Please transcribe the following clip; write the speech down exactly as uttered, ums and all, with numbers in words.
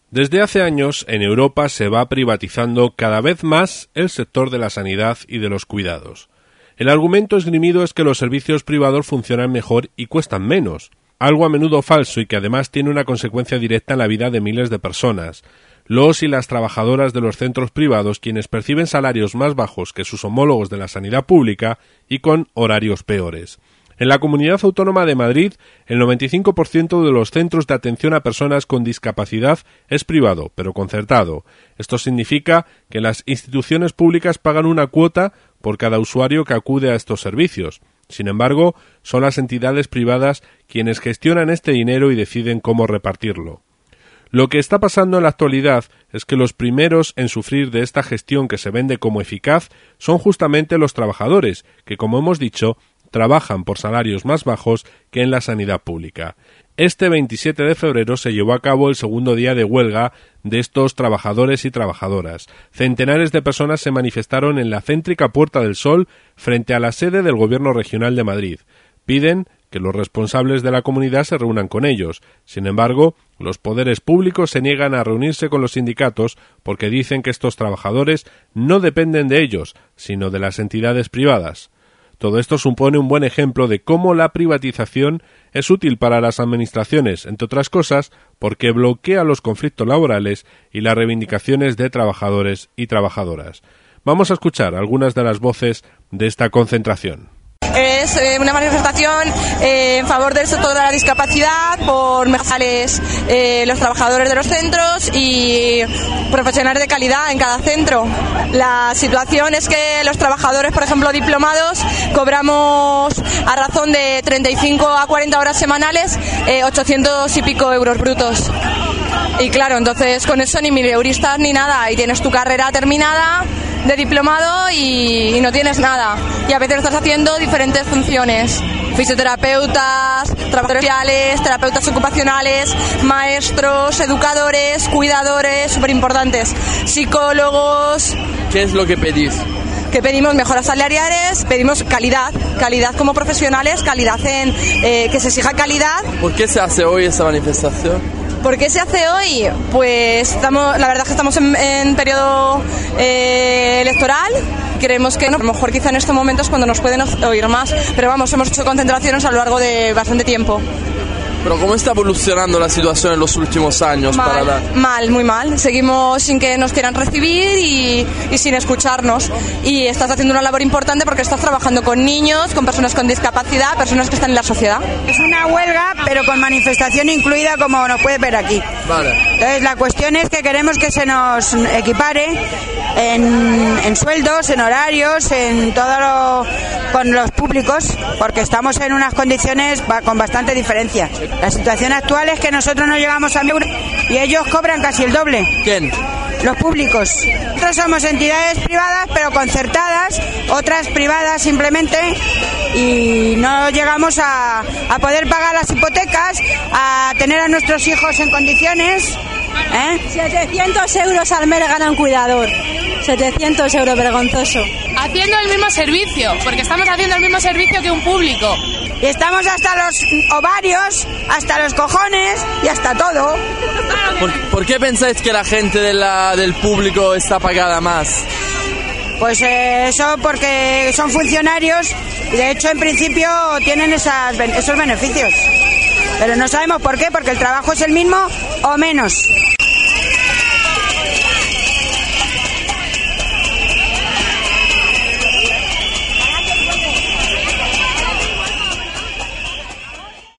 Desde hace años, en Europa se va privatizando cada vez más el sector de la sanidad y de los cuidados. El argumento esgrimido es que los servicios privados funcionan mejor y cuestan menos, algo a menudo falso y que además tiene una consecuencia directa en la vida de miles de personas. Los y las trabajadoras de los centros privados, quienes perciben salarios más bajos que sus homólogos de la sanidad pública y con horarios peores. En la Comunidad Autónoma de Madrid, el noventa y cinco por ciento de los centros de atención a personas con discapacidad es privado, pero concertado. Esto significa que las instituciones públicas pagan una cuota por cada usuario que acude a estos servicios. Sin embargo, son las entidades privadas quienes gestionan este dinero y deciden cómo repartirlo. Lo que está pasando en la actualidad es que los primeros en sufrir de esta gestión que se vende como eficaz son justamente los trabajadores, que, como hemos dicho, trabajan por salarios más bajos que en la sanidad pública. Este veintisiete de febrero se llevó a cabo el segundo día de huelga de estos trabajadores y trabajadoras. Centenares de personas se manifestaron en la céntrica Puerta del Sol frente a la sede del Gobierno Regional de Madrid. Piden que los responsables de la comunidad se reúnan con ellos. Sin embargo, los poderes públicos se niegan a reunirse con los sindicatos porque dicen que estos trabajadores no dependen de ellos, sino de las entidades privadas. Todo esto supone un buen ejemplo de cómo la privatización es útil para las administraciones, entre otras cosas, porque bloquea los conflictos laborales y las reivindicaciones de trabajadores y trabajadoras. Vamos a escuchar algunas de las voces de esta concentración. Es eh, una manifestación eh, en favor del sector de la discapacidad, por mejorarles eh, los trabajadores de los centros y profesionales de calidad en cada centro. La situación es que los trabajadores, por ejemplo, diplomados, cobramos a razón de treinta y cinco a cuarenta horas semanales eh, ochocientos y pico euros brutos. Y claro, entonces con eso ni mileuristas ni nada, y tienes tu carrera terminada de diplomado y, y no tienes nada. Y a veces estás haciendo diferentes funciones: fisioterapeutas, trabajadores sociales, terapeutas ocupacionales, maestros, educadores, cuidadores, súper importantes, psicólogos. ¿Qué es lo que pedís? Que pedimos mejoras salariales, pedimos calidad, calidad como profesionales, calidad en eh, que se exija calidad. ¿Por qué se hace hoy esta manifestación? ¿Por qué se hace hoy? Pues estamos, la verdad es que estamos en, en periodo eh, electoral. Creemos que no, a lo mejor quizá en estos momentos cuando nos pueden oír más, pero vamos, hemos hecho concentraciones a lo largo de bastante tiempo. Pero ¿cómo está evolucionando la situación en los últimos años? Mal, para la... mal, muy mal. Seguimos sin que nos quieran recibir y, y sin escucharnos. Y estás haciendo una labor importante porque estás trabajando con niños, con personas con discapacidad, personas que están en la sociedad. Es una huelga, pero con manifestación incluida, como nos puede ver aquí. Vale. Entonces, la cuestión es que queremos que se nos equipare en, en sueldos, en horarios, en todo lo, con los públicos, porque estamos en unas condiciones con bastante diferencia. La situación actual es que nosotros no llegamos a mil euros y ellos cobran casi el doble. ¿Quién? Los públicos. Nosotros somos entidades privadas, pero concertadas, otras privadas simplemente, y no llegamos a, a poder pagar las hipotecas, a tener a nuestros hijos en condiciones. ¿Eh? setecientos euros al mes gana un cuidador. setecientos euros, vergonzoso. Haciendo el mismo servicio, porque estamos haciendo el mismo servicio que un público. Y estamos hasta los ovarios, hasta los cojones y hasta todo. ¿Por, ¿por qué pensáis que la gente de la, del público está pagada más? Pues eh, eso porque son funcionarios y de hecho en principio tienen esas, esos beneficios. Pero no sabemos por qué, porque el trabajo es el mismo o menos.